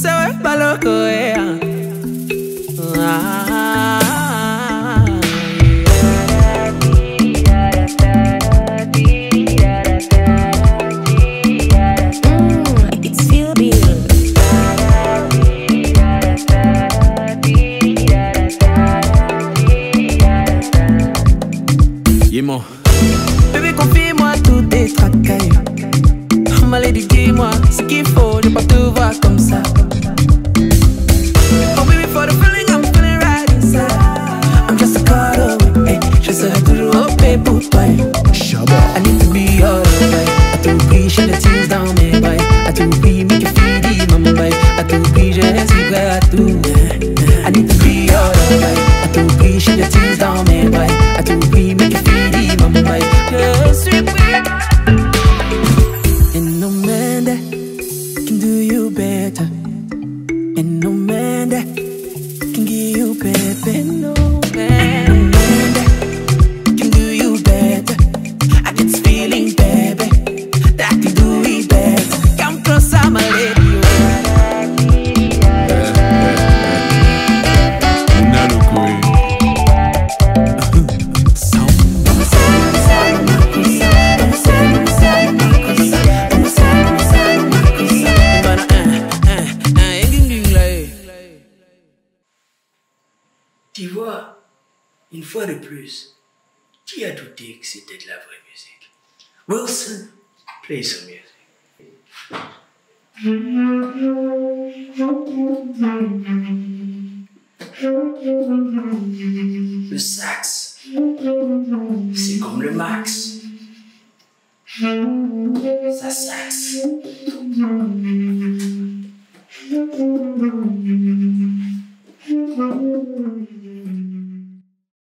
se ve pa' loco, It's feel good. Dis-moi. Bébé, confie-moi tous tes tracailles. Maladie, dis-moi ce qu'il faut, je peux pas te voir comme ça. Oh baby, for the feeling, I'm feeling right inside. I'm just a card away, hey, je serai toujours au paix pour toi. I need to be alright. À tout prix, j'ai le tease dans mes bails. À tout prix, make you feel the mumbai. À tout prix, je suis prêt à tout. I need to be alright. À tout prix, j'ai le tease dans mes bails. À tout prix, make you feel the mumbai. Je suis prêt. And no man that can do you better. And no man that can give you better. And no man that can do you better. I get this feeling, baby, that I can do it better. Come closer, my lady. Tu vois, une fois de plus, qui a douté que c'était de la vraie musique? Wilson, play some music. Le sax, c'est comme le max. Ça saxe.